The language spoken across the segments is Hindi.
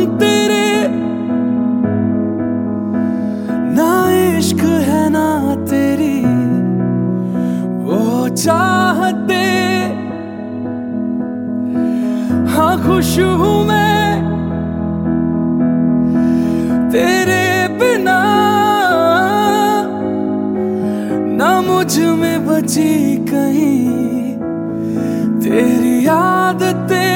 तेरे, ना इश्क है ना तेरी वो चाहते। हाँ खुश हूँ मैं तेरे बिना, ना मुझ में बची कहीं तेरी आदतें।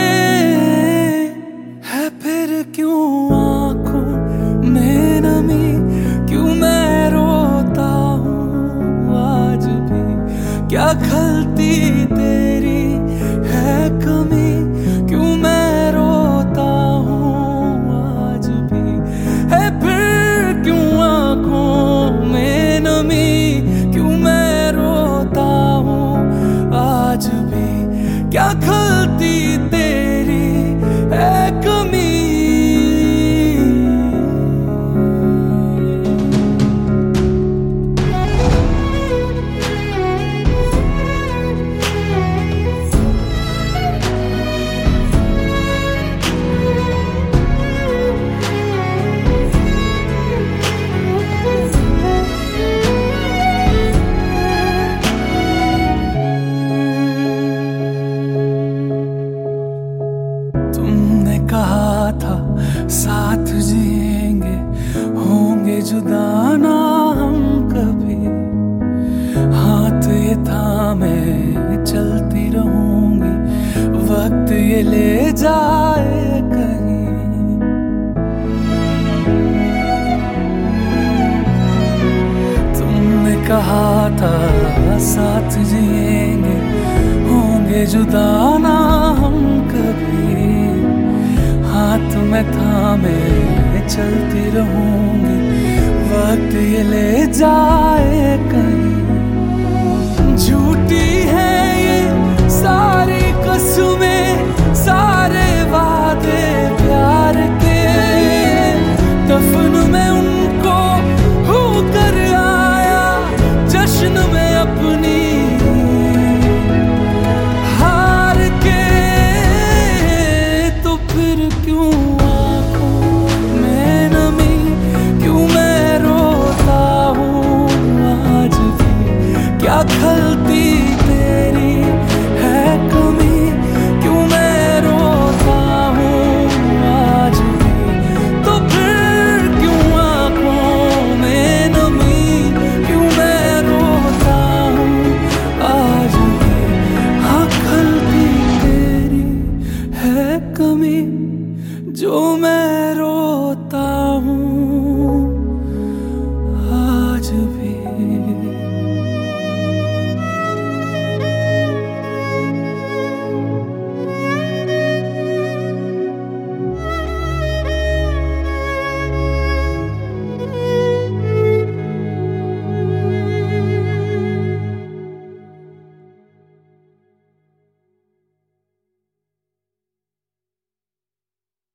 है फिर क्यों आंखों में नमी, क्यों मैं रोता हूँ आज भी। क्या खलती तेरी है कमी, क्यों मैं रोता हूँ आज भी। है फिर क्यों आंखों में नमी, क्यों मैं रोता हूँ आज भी। क्या खलती तेरी है कमी। तुमने कहा था साथ जिएंगे, होंगे जुदा ना हम कभी। हाथ ये थामे चलती रहूंगी, वक्त ये ले जाए कहीं। तुमने कहा था साथ जिएंगे, होंगे जुदा ना हम कभी। हाथ में थामे चलती रहूंगी, वक्त ये ले जाए कहीं। झूठी है ये सारी कसमें, सारे वादे प्यार के। दफन में उनको होकर आया, जश्न में अपनी क्यों आंखों में नमी, क्यों मैं रोता हूँ आज भी। क्या खलती तेरी है कमी, क्यों मैं रोता हूँ आज भी। तो फिर क्यों आंखों में नमी, क्यों मैं रोता हूँ आज भी। हाँ खलती तेरी है कमी, जो मैं